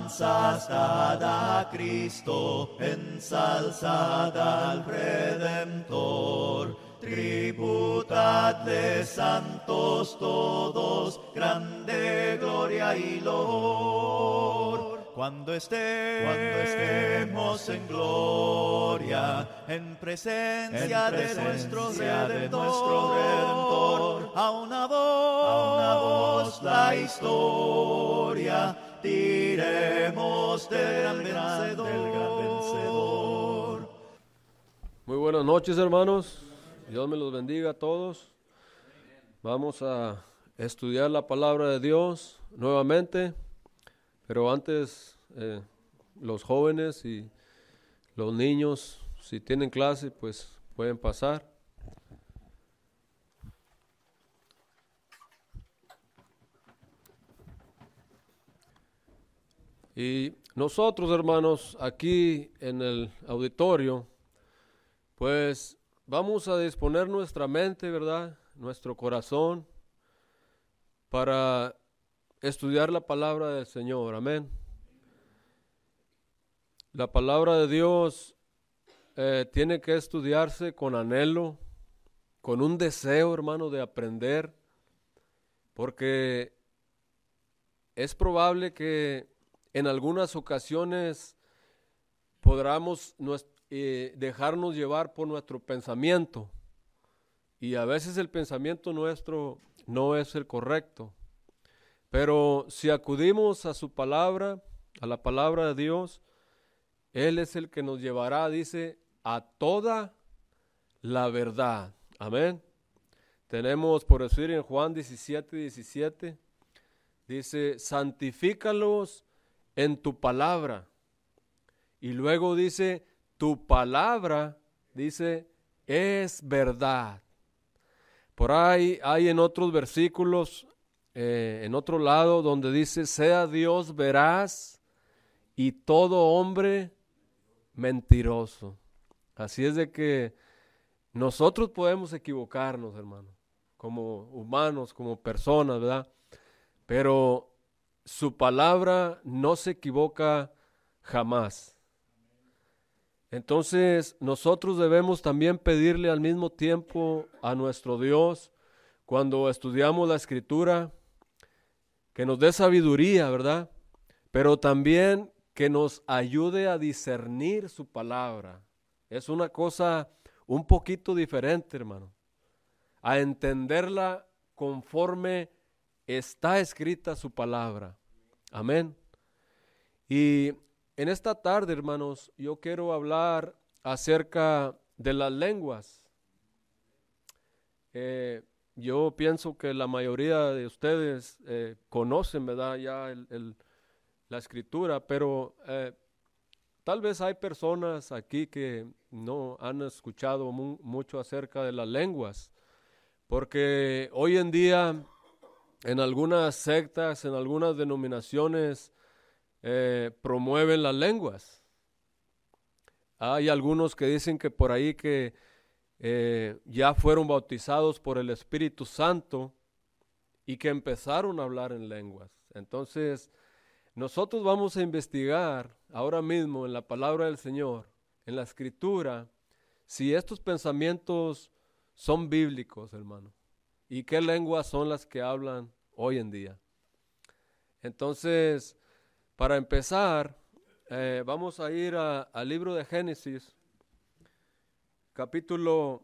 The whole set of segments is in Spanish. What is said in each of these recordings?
alabanzas dad a Cristo, ensalzad al Redentor. Tributadle santos todos, grande gloria y loor. Cuando estemos en gloria, en presencia de nuestro Redentor, a una voz la historia diremos del gran vencedor. Muy buenas noches, hermanos. Dios me los bendiga a todos. Vamos a estudiar la palabra de Dios nuevamente, pero antes los jóvenes y los niños, si tienen clase, pues pueden pasar. Y nosotros, hermanos, aquí en el auditorio, pues vamos a disponer nuestra mente, ¿verdad? Nuestro corazón para estudiar la palabra del Señor. Amén. La palabra de Dios tiene que estudiarse con anhelo, con un deseo, hermano, de aprender, porque es probable que en algunas ocasiones podamos dejarnos llevar por nuestro pensamiento, y a veces el pensamiento nuestro no es el correcto, pero si acudimos a su palabra, a la palabra de Dios, Él es el que nos llevará, dice, a toda la verdad. Amén. Tenemos por decir en Juan 17:17, dice, santifícalos en tu palabra. Y luego dice, tu palabra, dice, es verdad. Por ahí hay en otros versículos, en otro lado, donde dice, sea Dios veraz y todo hombre mentiroso. Así es de que nosotros podemos equivocarnos, hermano, como humanos, como personas, ¿verdad? Pero su palabra no se equivoca jamás. Entonces, nosotros debemos también pedirle al mismo tiempo a nuestro Dios, cuando estudiamos la Escritura, que nos dé sabiduría, ¿verdad? Pero también que nos ayude a discernir su palabra. Es una cosa un poquito diferente, hermano, a entenderla conforme está escrita su palabra. Amén. Y en esta tarde, hermanos, yo quiero hablar acerca de las lenguas. Yo pienso que la mayoría de ustedes conocen, ¿verdad?, ya la escritura, pero tal vez hay personas aquí que no han escuchado mucho acerca de las lenguas, porque hoy en día en algunas sectas, en algunas denominaciones, promueven las lenguas. Hay algunos que dicen que por ahí que ya fueron bautizados por el Espíritu Santo y que empezaron a hablar en lenguas. Entonces, nosotros vamos a investigar ahora mismo en la palabra del Señor, en la Escritura, si estos pensamientos son bíblicos, hermano, y qué lenguas son las que hablan hoy en día. Entonces, para empezar, vamos a ir al libro de Génesis, capítulo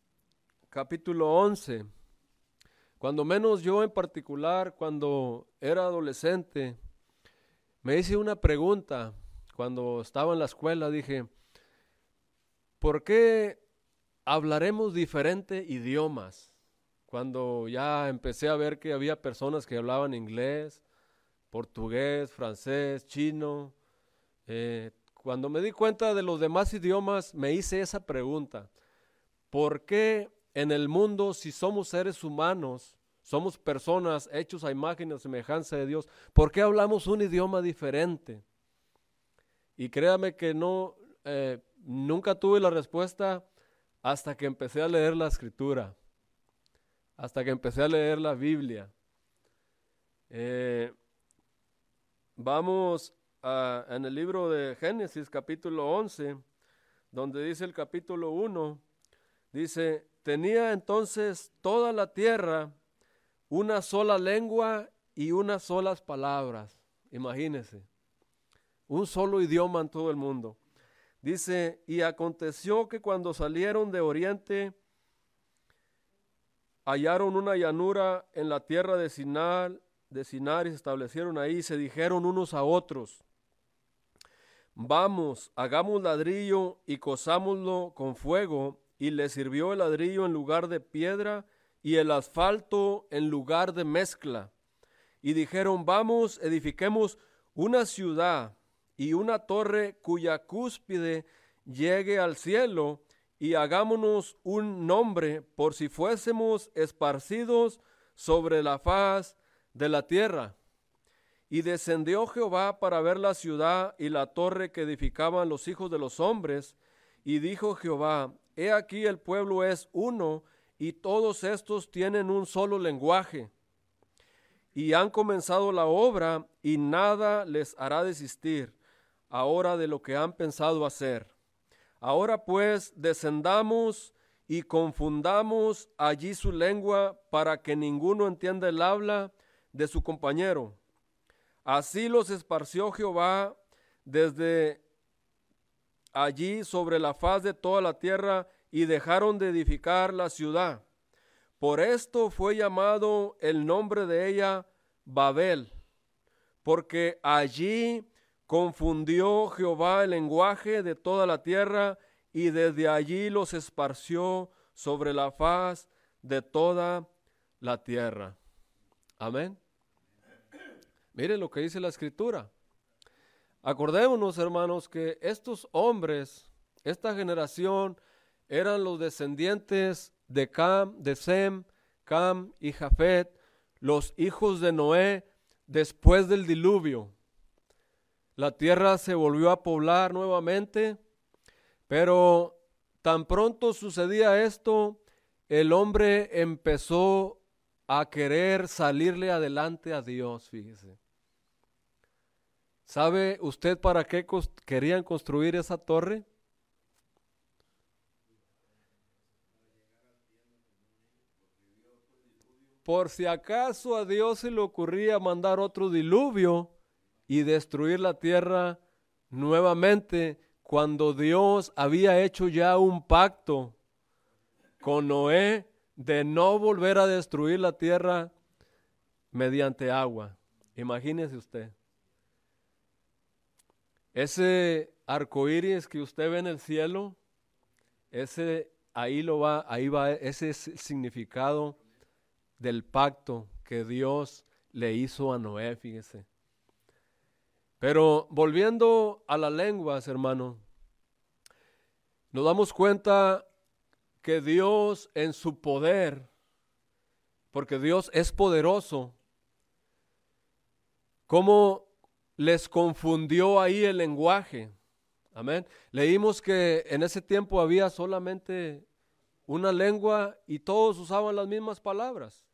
11. Cuando menos yo en particular, cuando era adolescente, me hice una pregunta cuando estaba en la escuela. Dije, ¿por qué hablaremos diferentes idiomas? Cuando ya empecé a ver que había personas que hablaban inglés, portugués, francés, chino. Cuando me di cuenta de los demás idiomas, me hice esa pregunta. ¿Por qué en el mundo, si somos seres humanos, somos personas hechos a imagen y semejanza de Dios, por qué hablamos un idioma diferente? Y créame que nunca tuve la respuesta hasta que empecé a leer la Escritura, hasta que empecé a leer la Biblia. Vamos en el libro de Génesis, capítulo 11, donde dice el capítulo 1, dice, tenía entonces toda la tierra una sola lengua y unas solas palabras. Imagínense, un solo idioma en todo el mundo. Dice, y aconteció que cuando salieron de oriente, hallaron una llanura en la tierra de Sinar y se establecieron ahí y se dijeron unos a otros, vamos, hagamos ladrillo y cozámoslo con fuego, y le sirvió el ladrillo en lugar de piedra y el asfalto en lugar de mezcla. Y dijeron, vamos, edifiquemos una ciudad y una torre cuya cúspide llegue al cielo, y hagámonos un nombre por si fuésemos esparcidos sobre la faz de la tierra. Y descendió Jehová para ver la ciudad y la torre que edificaban los hijos de los hombres, y dijo Jehová, he aquí el pueblo es uno, y todos estos tienen un solo lenguaje. Y han comenzado la obra, y nada les hará desistir ahora de lo que han pensado hacer. Ahora pues descendamos y confundamos allí su lengua, para que ninguno entienda el habla de su compañero. Así los esparció Jehová desde allí sobre la faz de toda la tierra, y dejaron de edificar la ciudad. Por esto fue llamado el nombre de ella Babel, porque allí confundió Jehová el lenguaje de toda la tierra, y desde allí los esparció sobre la faz de toda la tierra. Amén. Mire lo que dice la Escritura. Acordémonos, hermanos, que estos hombres, esta generación, eran los descendientes de Cam, de Sem, Cam y Jafet, los hijos de Noé después del diluvio. La tierra se volvió a poblar nuevamente, pero tan pronto sucedía esto, el hombre empezó a querer salirle adelante a Dios, fíjese. ¿Sabe usted para qué querían construir esa torre? Por si acaso a Dios se le ocurría mandar otro diluvio y destruir la tierra nuevamente, cuando Dios había hecho ya un pacto con Noé de no volver a destruir la tierra mediante agua. Imagínese usted. Ese arco iris que usted ve en el cielo, ahí va, ese es el significado del pacto que Dios le hizo a Noé, fíjese. Pero volviendo a las lenguas, hermano, nos damos cuenta que Dios en su poder, porque Dios es poderoso, cómo les confundió ahí el lenguaje. Amén. Leímos que en ese tiempo había solamente una lengua y todos usaban las mismas palabras.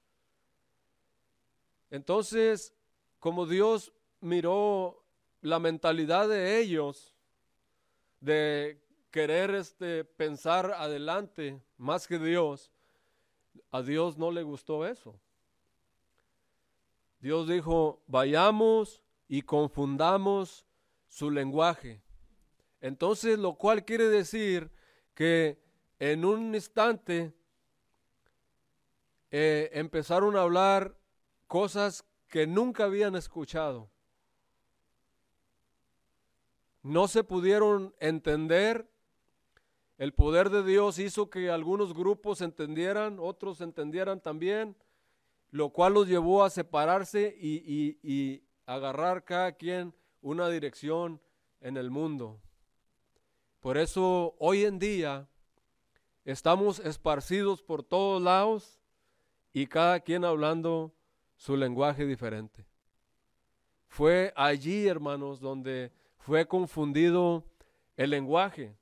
Entonces, como Dios miró la mentalidad de ellos de querer pensar adelante más que Dios, a Dios no le gustó eso. Dios dijo, vayamos y confundamos su lenguaje. Entonces, lo cual quiere decir que en un instante empezaron a hablar cosas que nunca habían escuchado. No se pudieron entender. El poder de Dios hizo que algunos grupos entendieran, otros entendieran también, lo cual los llevó a separarse y agarrar cada quien una dirección en el mundo. Por eso hoy en día estamos esparcidos por todos lados y cada quien hablando su lenguaje diferente. Fue allí, hermanos, donde fue confundido el lenguaje.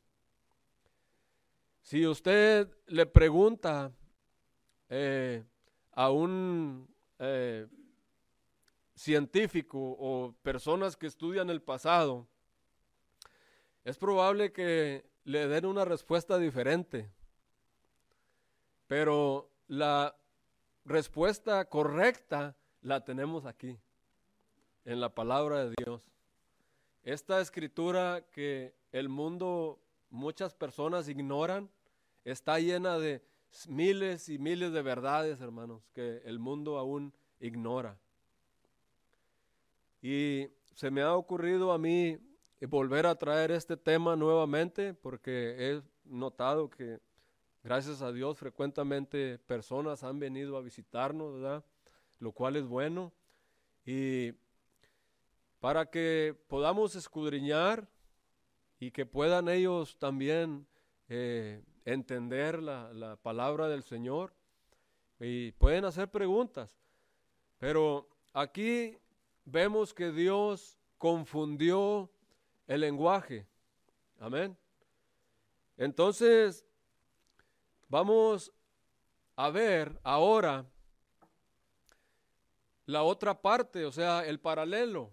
Si usted le pregunta a un científico o personas que estudian el pasado, es probable que le den una respuesta diferente, pero la respuesta correcta la tenemos aquí, en la palabra de Dios. Esta escritura que el mundo, muchas personas ignoran, está llena de miles y miles de verdades, hermanos, que el mundo aún ignora. Y se me ha ocurrido a mí volver a traer este tema nuevamente porque he notado que, gracias a Dios, frecuentemente personas han venido a visitarnos, ¿verdad? Lo cual es bueno. Y para que podamos escudriñar y que puedan ellos también entender la palabra del Señor, y pueden hacer preguntas. Pero aquí vemos que Dios confundió el lenguaje. Amén. Entonces, vamos a ver ahora la otra parte, o sea, el paralelo.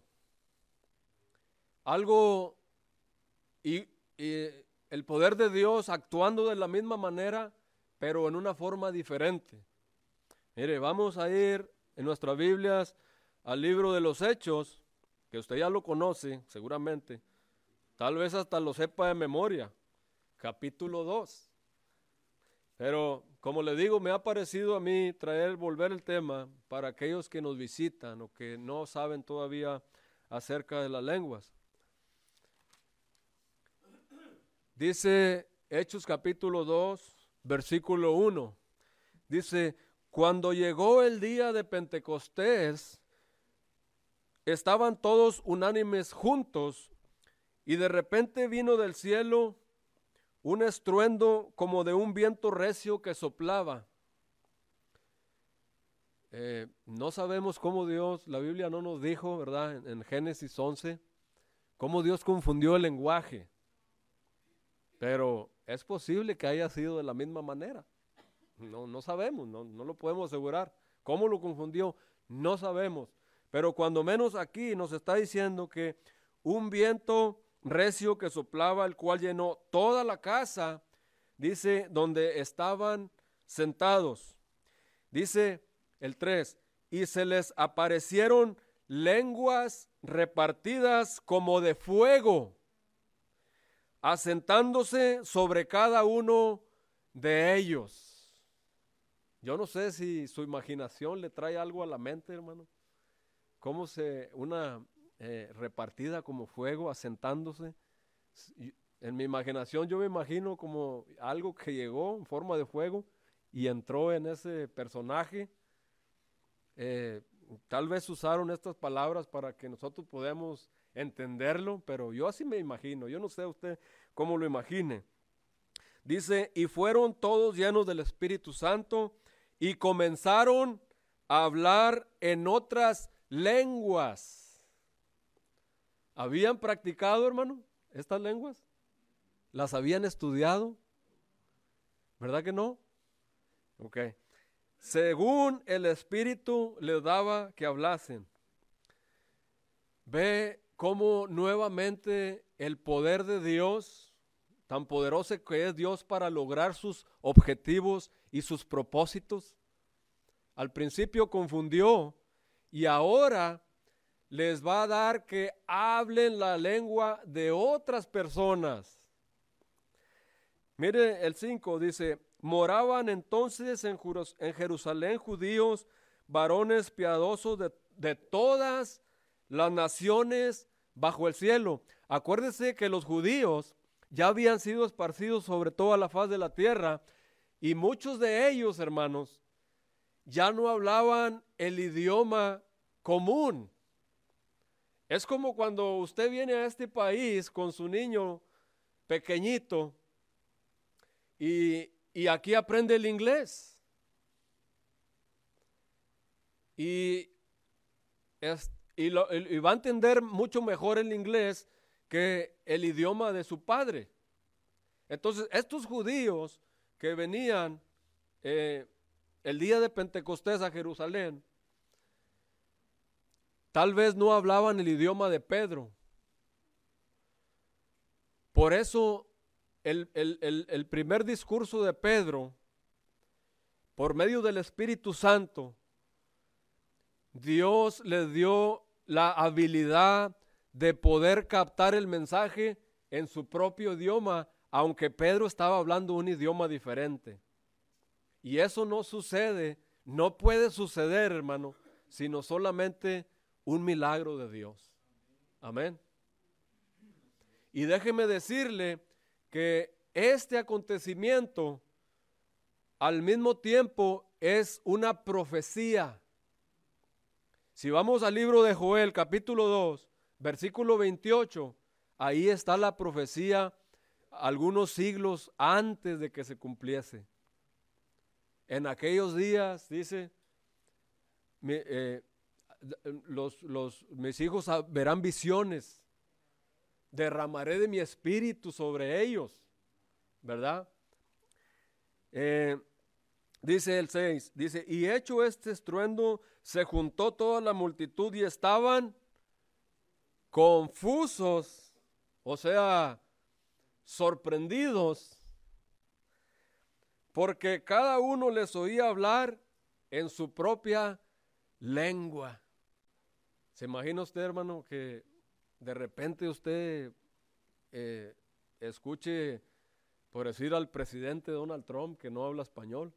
Algo y el poder de Dios actuando de la misma manera, pero en una forma diferente. Mire, vamos a ir en nuestras Biblias al libro de los Hechos, que usted ya lo conoce seguramente, tal vez hasta lo sepa de memoria, capítulo 2. Pero como le digo, me ha parecido a mí volver el tema para aquellos que nos visitan o que no saben todavía acerca de las lenguas. Dice Hechos capítulo 2, versículo 1. Dice, cuando llegó el día de Pentecostés, estaban todos unánimes juntos, y de repente vino del cielo un estruendo como de un viento recio que soplaba. No sabemos cómo Dios, la Biblia no nos dijo, ¿verdad? En Génesis 11, cómo Dios confundió el lenguaje. Pero es posible que haya sido de la misma manera. No sabemos, no lo podemos asegurar. ¿Cómo lo confundió? No sabemos. Pero cuando menos aquí nos está diciendo que un viento recio que soplaba, el cual llenó toda la casa, dice, donde estaban sentados. Dice el 3, y se les aparecieron lenguas repartidas como de fuego, asentándose sobre cada uno de ellos. Yo no sé si su imaginación le trae algo a la mente, hermano. Cómo una repartida como fuego, asentándose. En mi imaginación yo me imagino como algo que llegó en forma de fuego y entró en ese personaje. Tal vez usaron estas palabras para que nosotros podamos entenderlo, pero yo así me imagino. Yo no sé usted cómo lo imagine. Dice, y fueron todos llenos del Espíritu Santo y comenzaron a hablar en otras lenguas. ¿Habían practicado, hermano, estas lenguas? ¿Las habían estudiado? ¿Verdad que no? Ok. Según el Espíritu les daba que hablasen. Ve cómo nuevamente el poder de Dios, tan poderoso que es Dios para lograr sus objetivos y sus propósitos. Al principio confundió y ahora les va a dar que hablen la lengua de otras personas. Mire el 5, dice, moraban entonces en Jerusalén judíos, varones piadosos de todas las naciones bajo el cielo. Acuérdese que los judíos ya habían sido esparcidos sobre toda la faz de la tierra y muchos de ellos, hermanos, ya no hablaban el idioma común. Es como cuando usted viene a este país con su niño pequeñito y aquí aprende el inglés. Y va a entender mucho mejor el inglés que el idioma de su padre. Entonces, estos judíos que venían el día de Pentecostés a Jerusalén, tal vez no hablaban el idioma de Pedro. Por eso el primer discurso de Pedro, por medio del Espíritu Santo, Dios le dio la habilidad de poder captar el mensaje en su propio idioma, aunque Pedro estaba hablando un idioma diferente. Y eso no sucede, no puede suceder, hermano, sino solamente un milagro de Dios. Amén. Y déjeme decirle que este acontecimiento al mismo tiempo es una profecía. Si vamos al libro de Joel, capítulo 2, versículo 28, ahí está la profecía algunos siglos antes de que se cumpliese. En aquellos días, dice, mis hijos verán visiones, derramaré de mi espíritu sobre ellos, ¿verdad? Dice el 6, dice, y hecho este estruendo, se juntó toda la multitud y estaban confusos, o sea, sorprendidos, porque cada uno les oía hablar en su propia lengua. ¿Se imagina usted, hermano, que de repente usted escuche, por decir, al presidente Donald Trump que no habla español?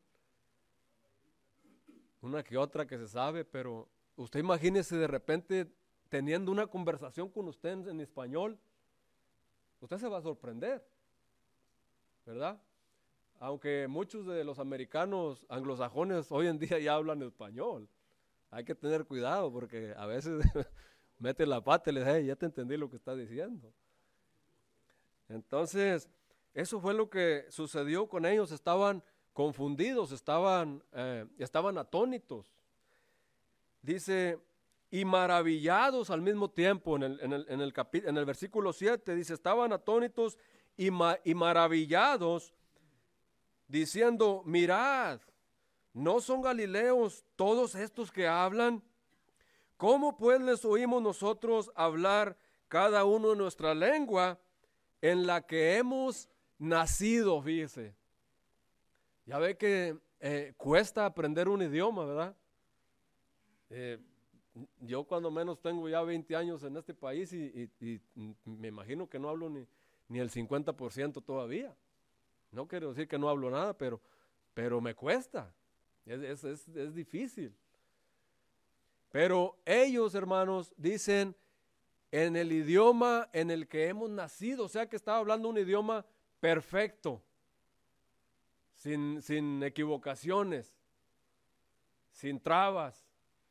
Una que otra que se sabe, pero usted imagínese de repente teniendo una conversación con usted en español, usted se va a sorprender, ¿verdad? Aunque muchos de los americanos anglosajones hoy en día ya hablan español, hay que tener cuidado porque a veces mete la pata y le dice, hey, ya te entendí lo que estás diciendo. Entonces, eso fue lo que sucedió con ellos, estaban confundidos, estaban atónitos. Dice, y maravillados al mismo tiempo, en el versículo 7, dice, estaban atónitos y maravillados, diciendo, mirad, ¿no son galileos todos estos que hablan? ¿Cómo pues les oímos nosotros hablar cada uno en nuestra lengua en la que hemos nacido? Fíjese. Ya ve que cuesta aprender un idioma, ¿verdad? Yo cuando menos tengo ya 20 años en este país y me imagino que no hablo ni el 50% todavía. No quiero decir que no hablo nada, pero me cuesta, es difícil. Pero ellos, hermanos, dicen en el idioma en el que hemos nacido, o sea que estaba hablando un idioma perfecto, sin equivocaciones, sin trabas.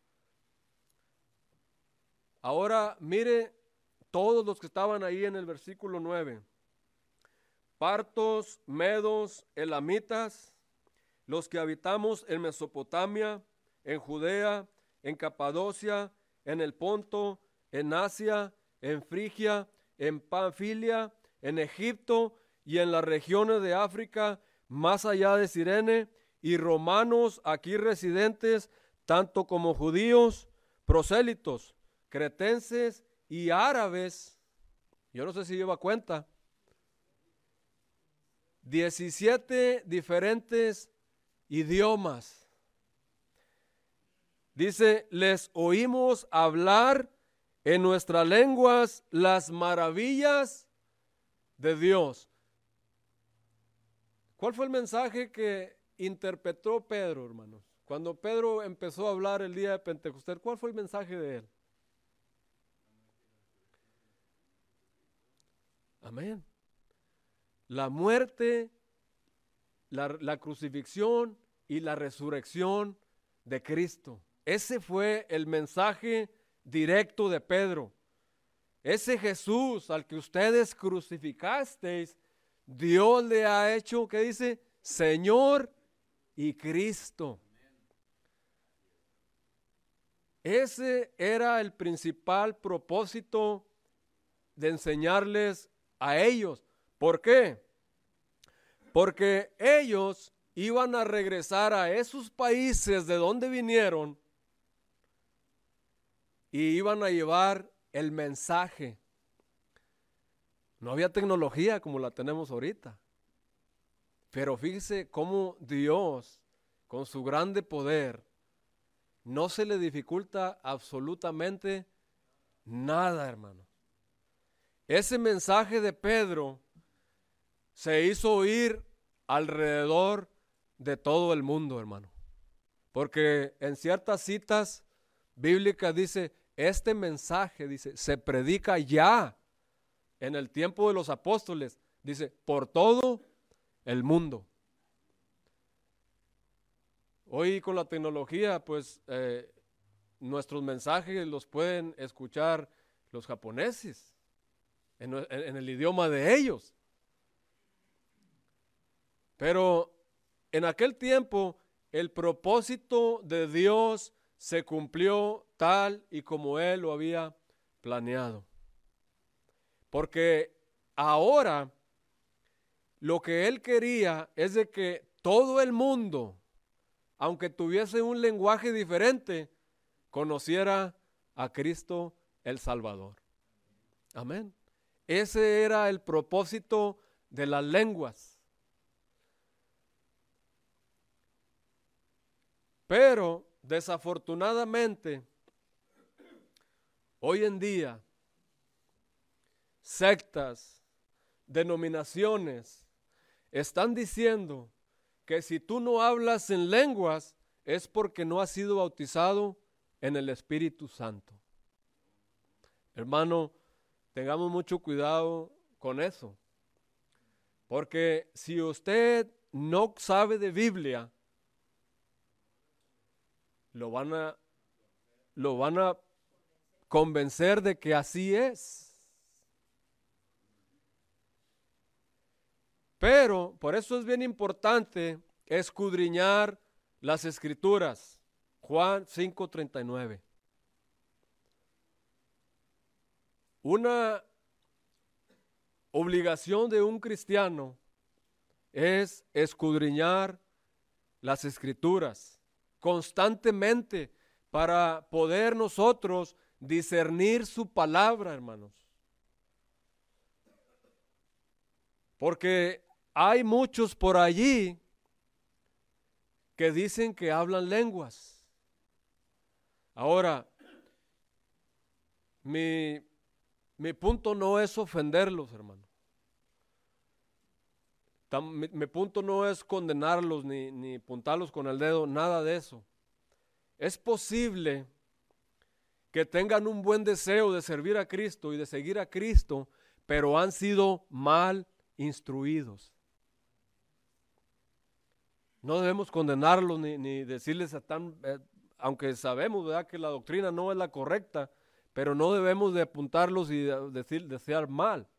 Ahora mire todos los que estaban ahí en el versículo 9. Partos, medos, elamitas, los que habitamos en Mesopotamia, en Judea, en Capadocia, en el Ponto, en Asia, en Frigia, en Panfilia, en Egipto y en las regiones de África, más allá de Cirene, y romanos aquí residentes, tanto como judíos, prosélitos, cretenses y árabes. Yo no sé si lleva cuenta. 17 diferentes idiomas. Dice, les oímos hablar en nuestras lenguas las maravillas de Dios. ¿Cuál fue el mensaje que interpretó Pedro, hermanos? Cuando Pedro empezó a hablar el día de Pentecostés, ¿cuál fue el mensaje de él? Amén. La muerte, la crucifixión y la resurrección de Cristo. Ese fue el mensaje directo de Pedro. Ese Jesús al que ustedes crucificasteis, Dios le ha hecho, ¿qué dice? Señor y Cristo. Ese era el principal propósito de enseñarles a ellos. ¿Por qué? Porque ellos iban a regresar a esos países de donde vinieron y iban a llevar el mensaje. No había tecnología como la tenemos ahorita. Pero fíjese cómo Dios, con su grande poder, no se le dificulta absolutamente nada, hermano. Ese mensaje de Pedro se hizo oír alrededor de todo el mundo, hermano. Porque en ciertas citas bíblicas dice, este mensaje, dice, se predica ya en el tiempo de los apóstoles, dice, por todo el mundo. Hoy con la tecnología, pues, nuestros mensajes los pueden escuchar los japoneses, en el idioma de ellos. Pero en aquel tiempo, el propósito de Dios se cumplió tal y como Él lo había planeado. Porque ahora lo que Él quería es de que todo el mundo, aunque tuviese un lenguaje diferente, conociera a Cristo el Salvador. Amén. Ese era el propósito de las lenguas. Pero desafortunadamente, hoy en día, sectas, denominaciones, están diciendo que si tú no hablas en lenguas es porque no has sido bautizado en el Espíritu Santo. Hermano, tengamos mucho cuidado con eso. Porque si usted no sabe de Biblia, lo van a convencer de que así es. Pero por eso es bien importante escudriñar las Escrituras. Juan 5:39. Una obligación de un cristiano es escudriñar las Escrituras constantemente para poder nosotros discernir su palabra, hermanos. Porque hay muchos por allí que dicen que hablan lenguas. Ahora, mi punto no es ofenderlos, hermano. Mi punto no es condenarlos ni apuntarlos con el dedo, nada de eso. Es posible que tengan un buen deseo de servir a Cristo y de seguir a Cristo, pero han sido mal instruidos. No debemos condenarlos ni decirles aunque sabemos, ¿verdad?, que la doctrina no es la correcta, pero no debemos de apuntarlos y desear mal,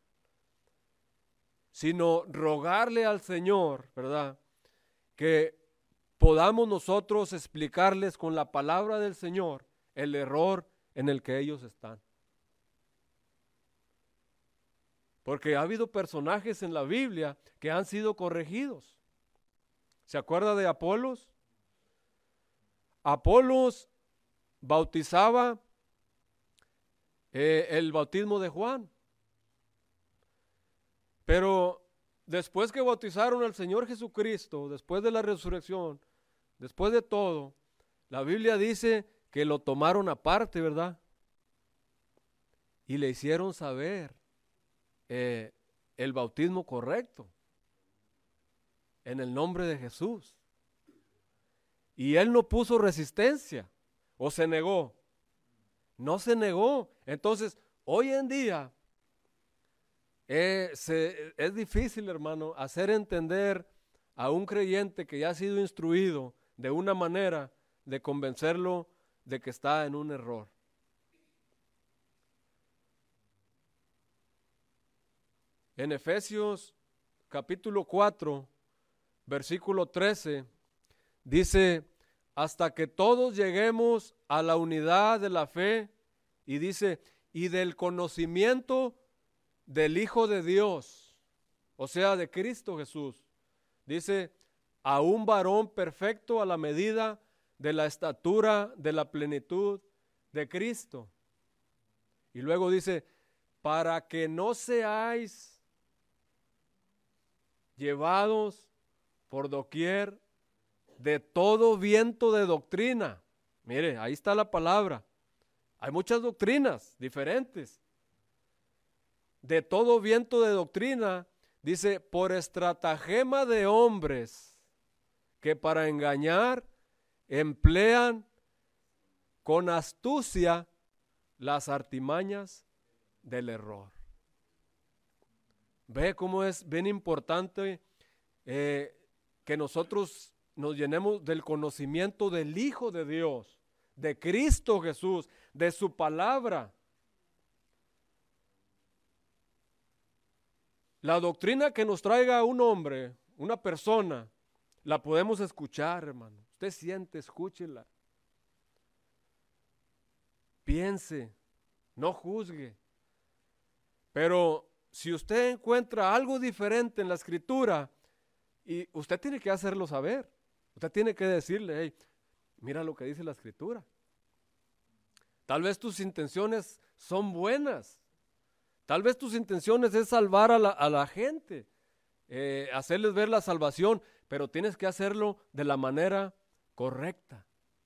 sino rogarle al Señor, ¿verdad?, que podamos nosotros explicarles con la palabra del Señor el error en el que ellos están. Porque ha habido personajes en la Biblia que han sido corregidos. ¿Se acuerda de Apolos? Apolos bautizaba el bautismo de Juan. Pero después que bautizaron al Señor Jesucristo, después de la resurrección, después de todo, la Biblia dice que lo tomaron aparte, ¿verdad? Y le hicieron saber el bautismo correcto en el nombre de Jesús. Y él no puso resistencia o se negó. No se negó. Entonces, hoy en día es difícil, hermano, hacer entender a un creyente que ya ha sido instruido de una manera de convencerlo de que está en un error. En Efesios capítulo 4, versículo 13, dice, hasta que todos lleguemos a la unidad de la fe, y dice, y del conocimiento del Hijo de Dios, o sea, de Cristo Jesús. Dice, a un varón perfecto a la medida de la estatura de la plenitud de Cristo. Y luego dice, para que no seáis llevados por doquier de todo viento de doctrina. Mire, ahí está la palabra. Hay muchas doctrinas diferentes. De todo viento de doctrina, dice, por estratagema de hombres que para engañar emplean con astucia las artimañas del error. Ve cómo es bien importante que nosotros nos llenemos del conocimiento del Hijo de Dios, de Cristo Jesús, de su palabra. La doctrina que nos traiga un hombre, una persona, la podemos escuchar, hermano. Usted siente, escúchela. Piense, no juzgue. Pero si usted encuentra algo diferente en la Escritura, y usted tiene que hacerlo saber. Usted tiene que decirle, hey, mira lo que dice la Escritura. Tal vez tus intenciones son buenas. Tal vez tus intenciones es salvar a la gente, hacerles ver la salvación, pero tienes que hacerlo de la manera correcta.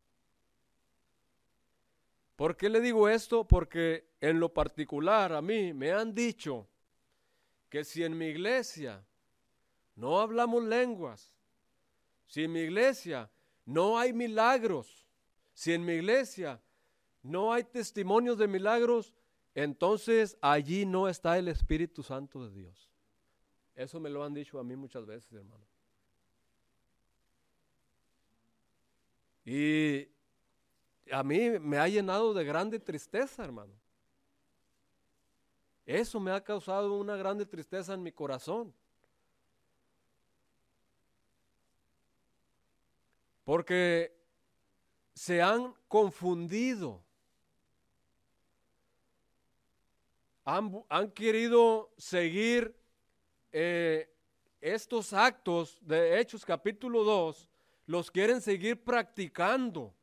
¿Por qué le digo esto? Porque en lo particular a mí me han dicho que si en mi iglesia no hablamos lenguas, si en mi iglesia no hay milagros, si en mi iglesia no hay testimonios de milagros, entonces allí no está el Espíritu Santo de Dios. Eso me lo han dicho a mí muchas veces, hermano. Y a mí me ha llenado de grande tristeza, hermano. Eso me ha causado una grande tristeza en mi corazón. Porque se han confundido. Han querido seguir estos actos de Hechos capítulo 2, los quieren seguir practicando.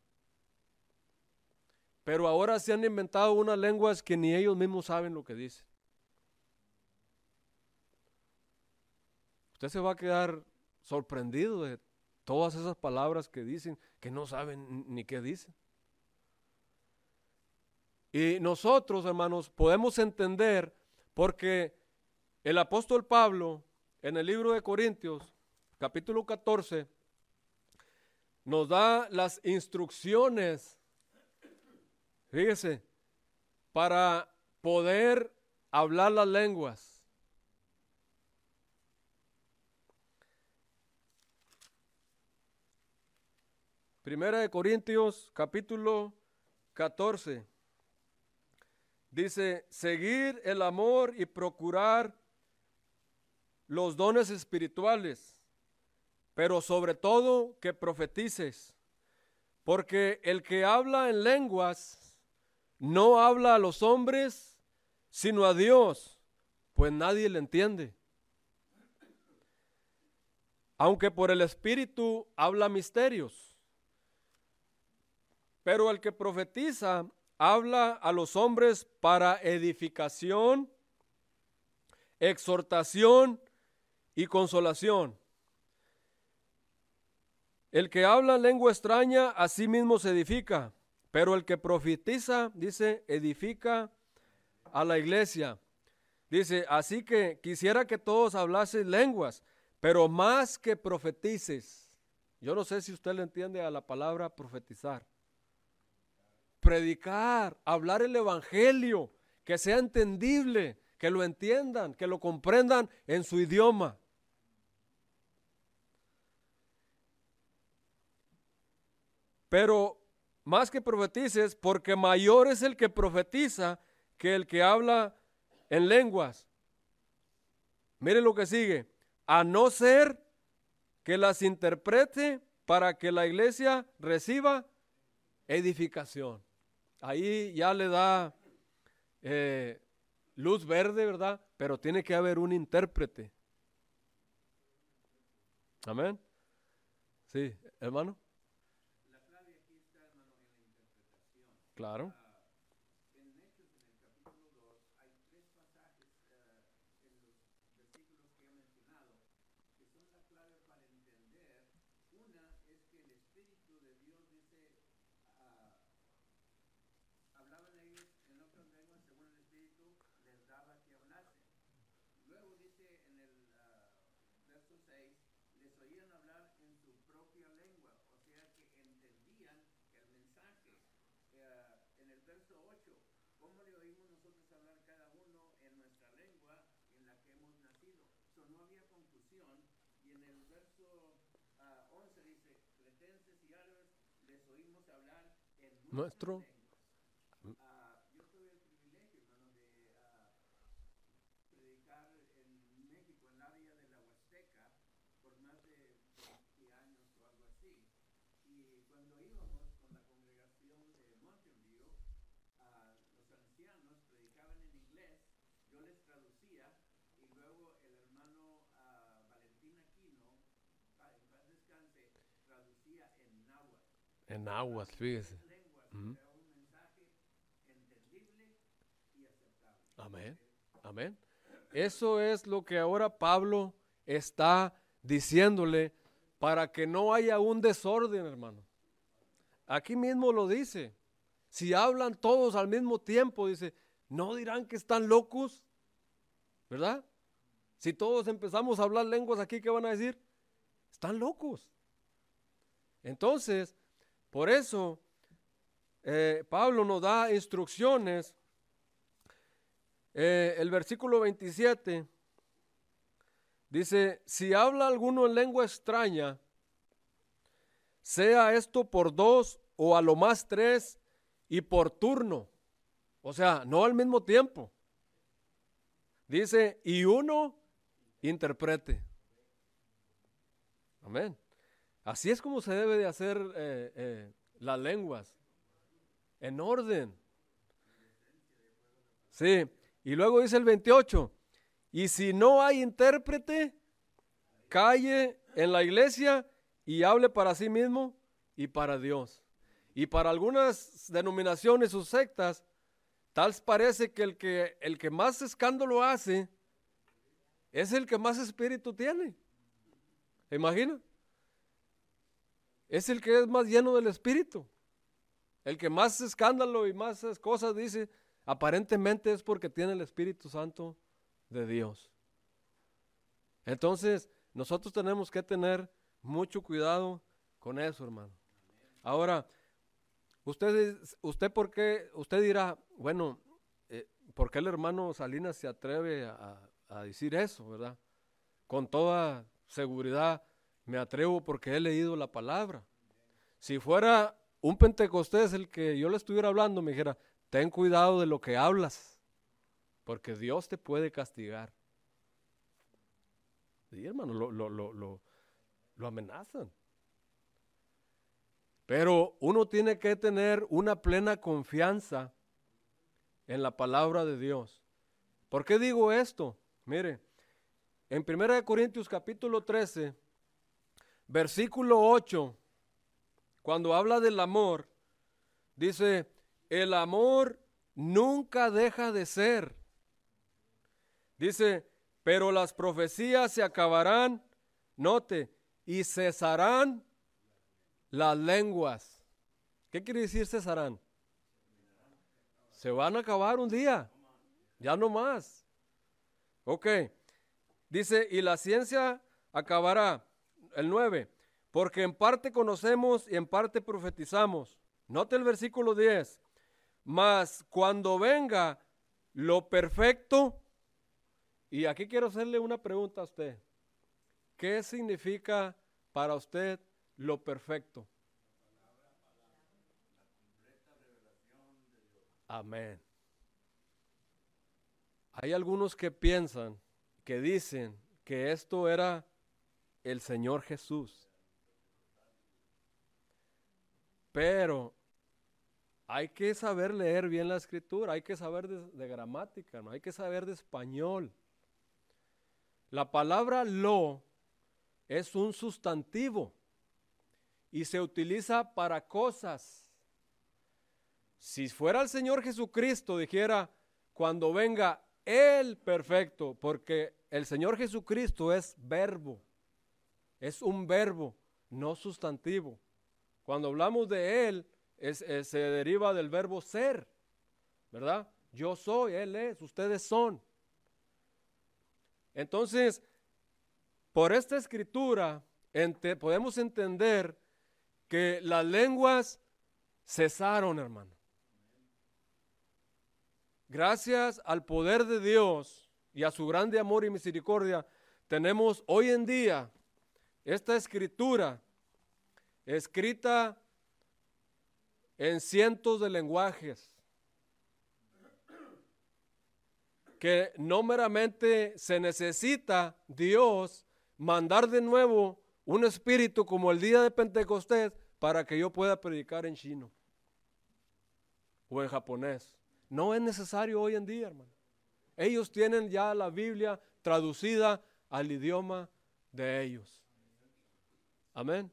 Pero ahora se han inventado unas lenguas que ni ellos mismos saben lo que dicen. Usted se va a quedar sorprendido de todas esas palabras que dicen, que no saben ni qué dicen. Y nosotros, hermanos, podemos entender porque el apóstol Pablo, en el libro de Corintios, capítulo 14, nos da las instrucciones, fíjese, para poder hablar las lenguas. Primera de Corintios, capítulo 14. Dice, seguir el amor y procurar los dones espirituales, pero sobre todo que profetices, porque el que habla en lenguas no habla a los hombres, sino a Dios, pues nadie le entiende. Aunque por el Espíritu habla misterios, pero el que profetiza habla a los hombres para edificación, exhortación y consolación. El que habla lengua extraña a sí mismo se edifica, pero el que profetiza, dice, edifica a la iglesia. Dice, así que quisiera que todos hablasen lenguas, pero más que profetices. Yo no sé si usted le entiende a la palabra profetizar. Predicar, hablar el evangelio, que sea entendible, que lo entiendan, que lo comprendan en su idioma. Pero más que profetices, porque mayor es el que profetiza que el que habla en lenguas. Mire lo que sigue, a no ser que las interprete para que la iglesia reciba edificación. Ahí ya le da luz verde, ¿verdad? Pero tiene que haber un intérprete. Amén. Sí, hermano. La clave aquí está, hermano, en la interpretación. Claro. En Hechos, en el capítulo verso 6, les oían hablar en su propia lengua, o sea que entendían el mensaje. En el verso 8, ¿cómo le oímos nosotros hablar cada uno en nuestra lengua en la que hemos nacido? No había confusión. Y en el verso 11 dice, cretenses y árabes, les oímos hablar en Nuestro. lenguas. Yo tuve el privilegio, hermano, de predicar en México, en el área de la Huasteca, por más de 20 años o algo así. Y cuando íbamos con la congregación de Mountain View, los ancianos predicaban en inglés, yo les traducía, y luego el hermano Valentín Aquino, en paz descanse, traducía en náhuatl. En aguas, fíjese. Lenguas, era un mensaje entendible y aceptable. Amén. Amén. Eso es lo que ahora Pablo está diciéndole para que no haya un desorden, hermano. Aquí mismo lo dice. Si hablan todos al mismo tiempo, dice, ¿no dirán que están locos? ¿Verdad? Si todos empezamos a hablar lenguas aquí, ¿qué van a decir? Están locos. Entonces, por eso, Pablo nos da instrucciones. El versículo 27 dice, si habla alguno en lengua extraña, sea esto por 2 o a lo más 3 y por turno. O sea, no al mismo tiempo. Dice, y uno interprete. Amén. Así es como se debe de hacer las lenguas. En orden. Sí. Y luego dice el 28, y si no hay intérprete, calle en la iglesia y hable para sí mismo y para Dios. Y para algunas denominaciones o sectas, tal parece que el que más escándalo hace es el que más espíritu tiene. ¿Se imagina? Es el que es más lleno del espíritu. El que más escándalo y más cosas dice, aparentemente es porque tiene el Espíritu Santo de Dios. Entonces, nosotros tenemos que tener mucho cuidado con eso, hermano. Ahora, usted ¿por qué? Usted dirá, bueno, ¿por qué el hermano Salinas se atreve a decir eso, verdad? Con toda seguridad me atrevo porque he leído la palabra. Si fuera un Pentecostés el que yo le estuviera hablando, me dijera, ten cuidado de lo que hablas, porque Dios te puede castigar. Sí, hermano, lo amenazan. Pero uno tiene que tener una plena confianza en la palabra de Dios. ¿Por qué digo esto? Mire, en 1 Corintios capítulo 13, versículo 8, cuando habla del amor, dice, el amor nunca deja de ser. Dice, pero las profecías se acabarán, note, y cesarán las lenguas. ¿Qué quiere decir cesarán? Se van a acabar un día, ya no más. Ok, dice, y la ciencia acabará. El 9, porque en parte conocemos y en parte profetizamos. Note el versículo 10. Mas cuando venga lo perfecto, y aquí quiero hacerle una pregunta a usted. ¿Qué significa para usted lo perfecto? Amén. Hay algunos que piensan, que dicen que esto era el Señor Jesús. Pero hay que saber leer bien la escritura, hay que saber de gramática, ¿no? Hay que saber de español. La palabra lo es un sustantivo y se utiliza para cosas. Si fuera el Señor Jesucristo, dijera, cuando venga el perfecto, porque el Señor Jesucristo es verbo, es un verbo, no sustantivo. Cuando hablamos de Él, se deriva del verbo ser, ¿verdad? Yo soy, Él es, ustedes son. Entonces, por esta escritura podemos entender que las lenguas cesaron, hermano. Gracias al poder de Dios y a su grande amor y misericordia, tenemos hoy en día esta escritura escrita en cientos de lenguajes, que no meramente se necesita Dios mandar de nuevo un espíritu como el día de Pentecostés para que yo pueda predicar en chino o en japonés. No es necesario hoy en día, hermano. Ellos tienen ya la Biblia traducida al idioma de ellos. Amén.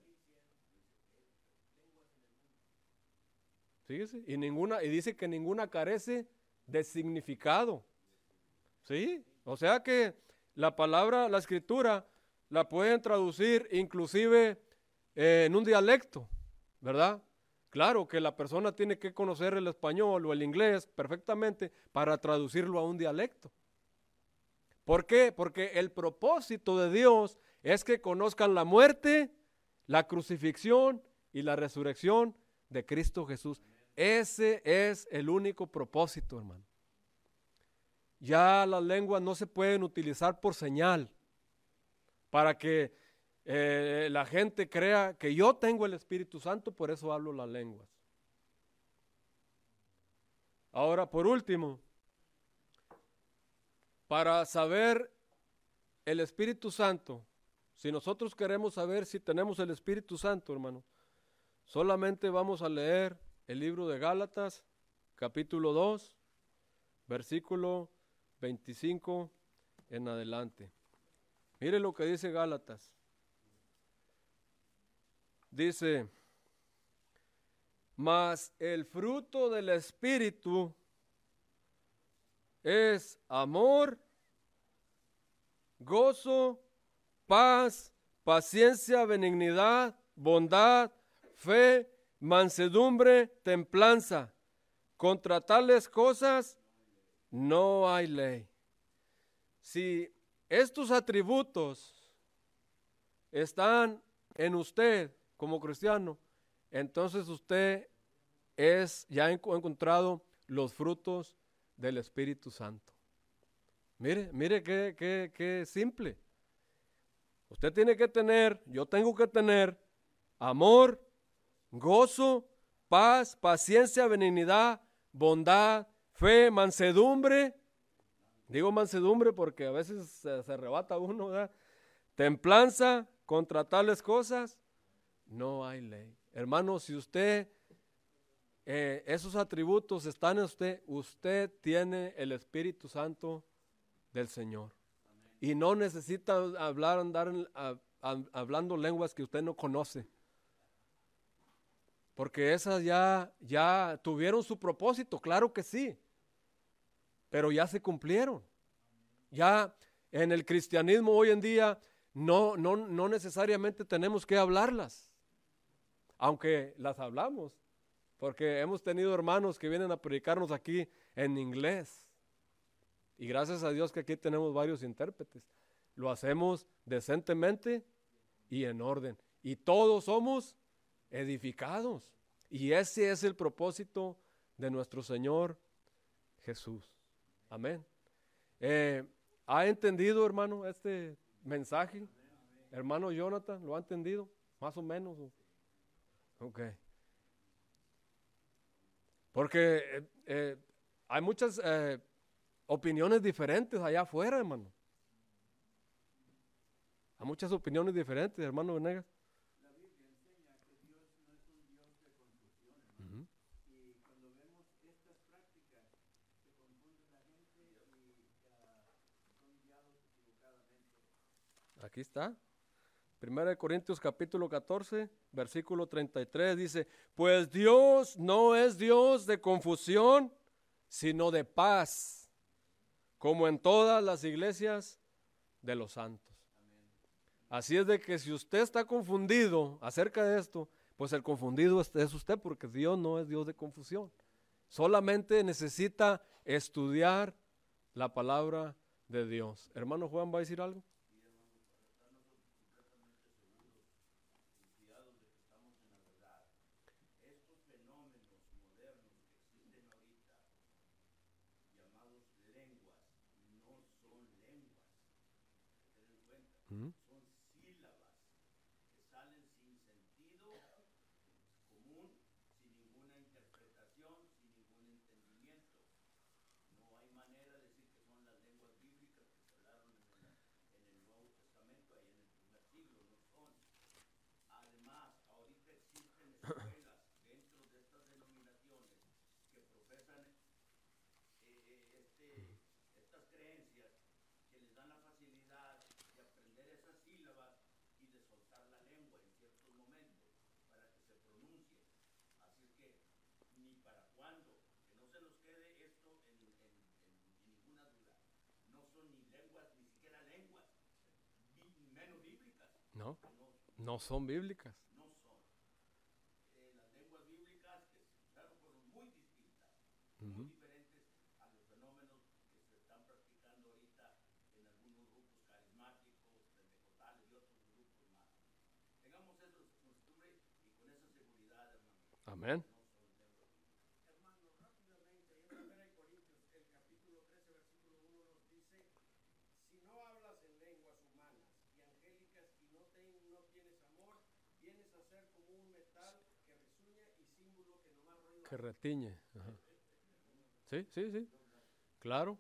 Fíjese, y dice que ninguna carece de significado. ¿Sí? O sea que la palabra, la escritura, la pueden traducir inclusive en un dialecto, ¿verdad? Claro que la persona tiene que conocer el español o el inglés perfectamente para traducirlo a un dialecto. ¿Por qué? Porque el propósito de Dios es que conozcan la muerte, la crucifixión y la resurrección de Cristo Jesús. Ese es el único propósito, hermano. Ya las lenguas no se pueden utilizar por señal para que la gente crea que yo tengo el Espíritu Santo, por eso hablo las lenguas. Ahora, por último, para saber el Espíritu Santo, si nosotros queremos saber si tenemos el Espíritu Santo, hermano, solamente vamos a leer el libro de Gálatas, capítulo 2, versículo 25 en adelante. Mire lo que dice Gálatas. Dice, mas el fruto del Espíritu es amor, gozo, paz, paciencia, benignidad, bondad, fe, mansedumbre, templanza. Contra tales cosas no hay ley. Si estos atributos están en usted como cristiano, entonces usted ya ha encontrado los frutos del Espíritu Santo. Mire qué simple. Usted tiene que tener, yo tengo que tener amor, gozo, paz, paciencia, benignidad, bondad, fe, mansedumbre. Digo mansedumbre porque a veces se arrebata uno, ¿verdad? Templanza. Contra tales cosas no hay ley. Hermano, si usted, esos atributos están en usted, usted tiene el Espíritu Santo del Señor. Amén. Y no necesita andar hablando lenguas que usted no conoce. Porque esas ya tuvieron su propósito, claro que sí. Pero ya se cumplieron. Ya en el cristianismo hoy en día no necesariamente tenemos que hablarlas, aunque las hablamos, porque hemos tenido hermanos que vienen a predicarnos aquí en inglés, y gracias a Dios que aquí tenemos varios intérpretes. Lo hacemos decentemente y en orden, y todos somos edificados, y ese es el propósito de nuestro Señor Jesús. Amén. ¿Ha entendido, hermano, este mensaje? Hermano Jonathan, ¿lo ha entendido? Más o menos. Ok. Porque hay muchas opiniones diferentes allá afuera, hermano. Hay muchas opiniones diferentes, hermano Venegas. La Biblia enseña que Dios no es un Dios de confusión, hermano. Y cuando vemos estas prácticas, se confunde la gente y son guiados equivocadamente. Aquí está. 1 Corintios capítulo 14, versículo 33 dice, pues Dios no es Dios de confusión, sino de paz, como en todas las iglesias de los santos. Amén. Así es de que si usted está confundido acerca de esto, pues el confundido es usted, porque Dios no es Dios de confusión. Solamente necesita estudiar la palabra de Dios. Hermano Juan, ¿va a decir algo? Ujú. son sílabas que salen sin sentido común, sin ninguna interpretación, sin ningún entendimiento. No hay manera de decir que son las lenguas bíblicas que se hablaron en el Nuevo Testamento, ahí en el primer siglo, no son. Además, ahorita existen escuelas dentro de estas denominaciones que profesan estas creencias que les dan la facilidad de aprender esas sílabas y de soltar la lengua en ciertos momentos para que se pronuncie. Así es que ni para cuándo, que no se nos quede esto en ninguna duda. No son ni lenguas, ni siquiera lenguas, ni menos bíblicas. No, no son bíblicas. No son. Las lenguas bíblicas que se usaron fueron muy distintas, muy diferentes a los fenómenos que se están practicando ahorita en algunos grupos carismáticos, pentecostales y otros grupos más. Tengamos eso de costumbre y con esa seguridad, hermano. Amén. No son lenguas bíblicas. Hermano, rápidamente, en 1 Corintios, el capítulo 13, versículo 1 nos dice: si no hablas en lenguas humanas y angélicas y no tienes amor, vienes a ser como un metal que resuña y símbolo que nomás ruido. Que retiñe. Ajá. Sí, sí, sí. Claro.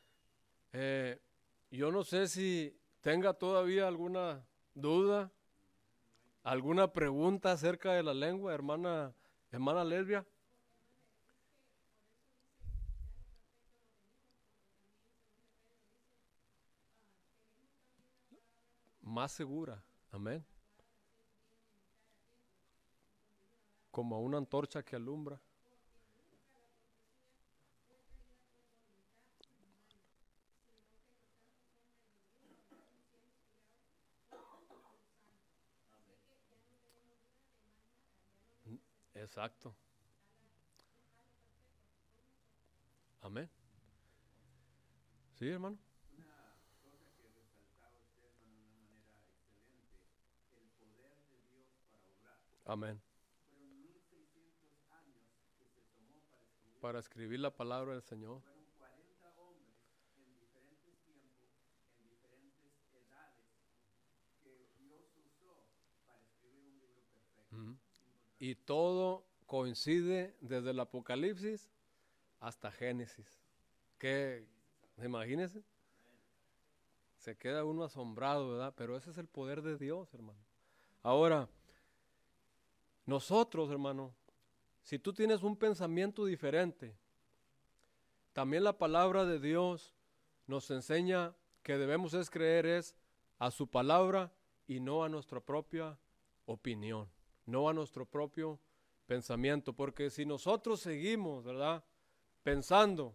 Yo no sé si tenga todavía alguna duda, alguna pregunta acerca de la lengua, hermana Lesbia. Más segura. Amén. Como una antorcha que alumbra. Exacto. Amén. Sí, hermano. Una cosa que resaltaba usted, hermano, de una manera excelente, el poder de Dios para obrar. Amén. Fueron 1600 años que se tomó Para escribir la palabra del Señor. Fueron 40 hombres en diferentes tiempos, en diferentes edades, que Dios usó para escribir un libro perfecto. Y todo coincide desde el Apocalipsis hasta Génesis. Que, imagínense, se queda uno asombrado, ¿verdad? Pero ese es el poder de Dios, hermano. Ahora, nosotros, hermano, si tú tienes un pensamiento diferente, también la palabra de Dios nos enseña que debemos creer a su palabra y no a nuestra propia opinión, no a nuestro propio pensamiento, porque si nosotros seguimos, ¿verdad?, pensando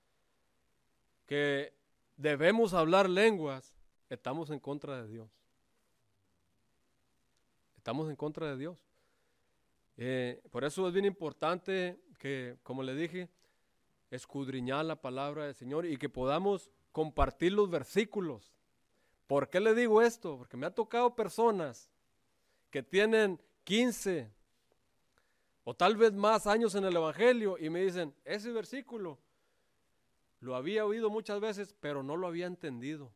que debemos hablar lenguas, estamos en contra de Dios. Estamos en contra de Dios. Por eso es bien importante que, como le dije, escudriñar la palabra del Señor y que podamos compartir los versículos. ¿Por qué le digo esto? Porque me ha tocado personas que tienen 15 o tal vez más años en el Evangelio y me dicen, ese versículo lo había oído muchas veces, pero no lo había entendido.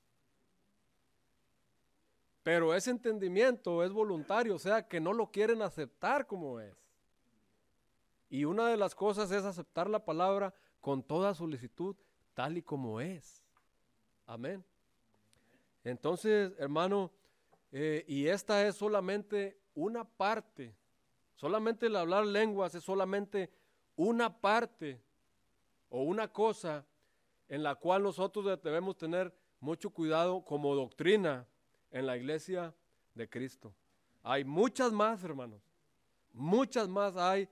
Pero ese entendimiento es voluntario, o sea que no lo quieren aceptar como es. Y una de las cosas es aceptar la palabra con toda solicitud, tal y como es. Amén. Entonces, hermano, y esta es solamente una parte, solamente el hablar lenguas es solamente una parte o una cosa en la cual nosotros debemos tener mucho cuidado como doctrina en la iglesia de Cristo. Hay muchas más, hermanos, muchas más hay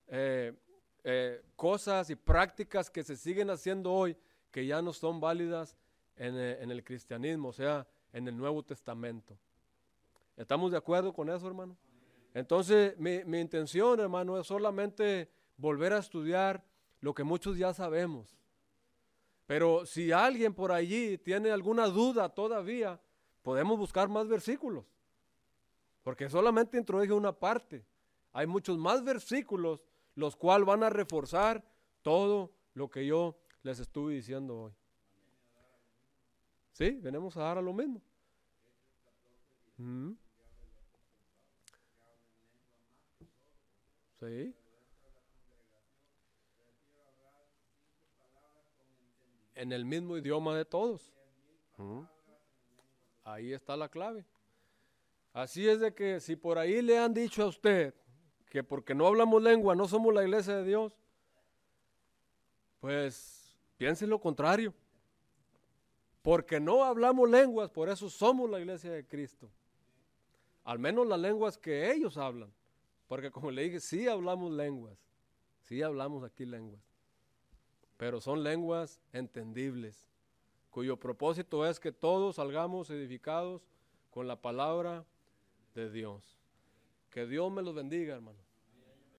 cosas y prácticas que se siguen haciendo hoy que ya no son válidas en el cristianismo, o sea, en el Nuevo Testamento. ¿Estamos de acuerdo con eso, hermano? Entonces, mi intención, hermano, es solamente volver a estudiar lo que muchos ya sabemos. Pero si alguien por allí tiene alguna duda todavía, podemos buscar más versículos. Porque solamente introduje una parte. Hay muchos más versículos los cuales van a reforzar todo lo que yo les estuve diciendo hoy. ¿Sí? Venimos a dar a lo mismo. ¿Mm? Sí. En el mismo idioma de todos. ¿Mm? Ahí está la clave. Así es de que si por ahí le han dicho a usted que porque no hablamos lengua no somos la iglesia de Dios, pues piense lo contrario. Porque no hablamos lenguas, por eso somos la iglesia de Cristo. Al menos las lenguas que ellos hablan. Porque como le dije, sí hablamos lenguas. Sí hablamos aquí lenguas. Pero son lenguas entendibles, cuyo propósito es que todos salgamos edificados con la palabra de Dios. Que Dios me los bendiga, hermano.